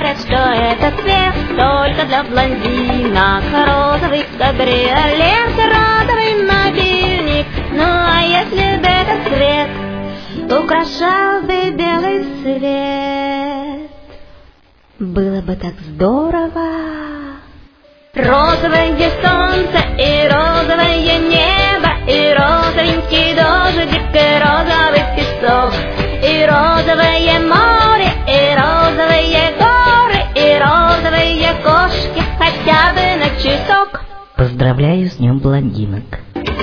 говорят, что этот цвет только для блондинок. Розовый кабриолет, розовый мобильник. Ну а если бы этот цвет украшал бы белый свет, было бы так здорово. Розовое солнце и розовое небо, и розовенький дождик, и розовый песок, и розовое море, и розовые горы, и розовые кошки хотя бы на часок. Поздравляю с днем блондинок.